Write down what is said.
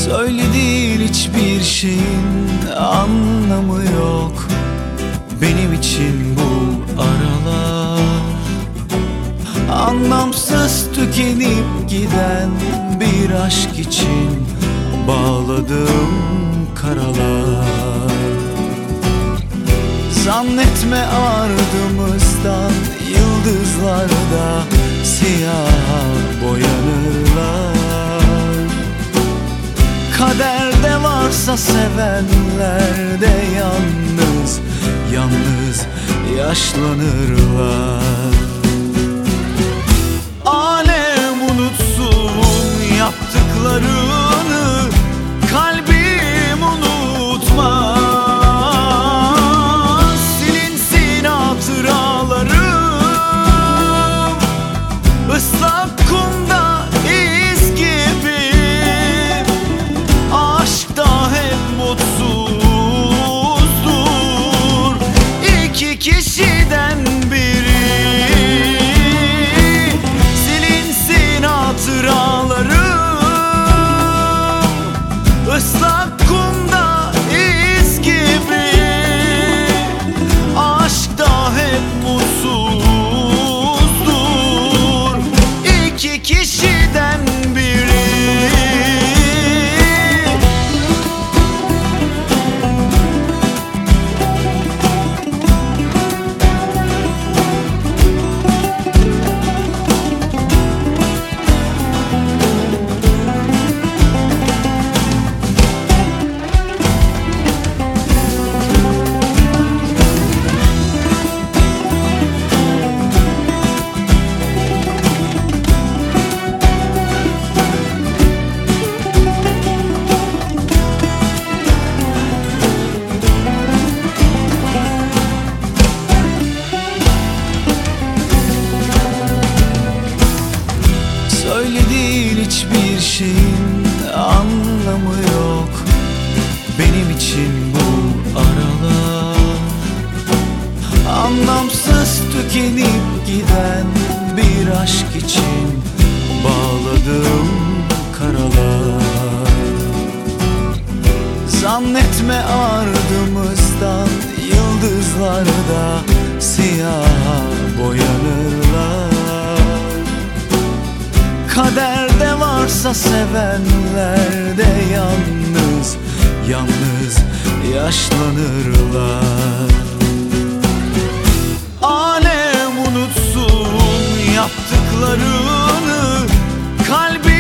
Söylediğin hiçbir şeyin anlamı yok benim için bu aralar. Anlamsız tükenip giden bir aşk için bağladım karalar. Zannetme ardımızdan yıldızlarda siyah boyanırlar. Kaderde varsa sevenler de yalnız, yalnız yaşlanırlar. Alem unutsun yaptıklarını, kalbim unutmaz. Silinsin hatıralarım, ıslak kumda iz gibi. Aşkta hep mutsuzdur iki kişiden biri. Silinsin hatıralarım, ıslak kumda iz gibi. Aşkta hep mutsuzdur iki kişiden biri. Söylediğin hiçbir şeyin anlamı yok benim için bu aralar. Anlamsız tükenip giden bir aşk için bağladım karalar. Zannetme ardımızdan yıldızlarda siyah boyanırlar. Kaderde varsa sevenler de yalnız, yalnız yaşlanırlar. Alem unutsun yaptıklarını, kalbim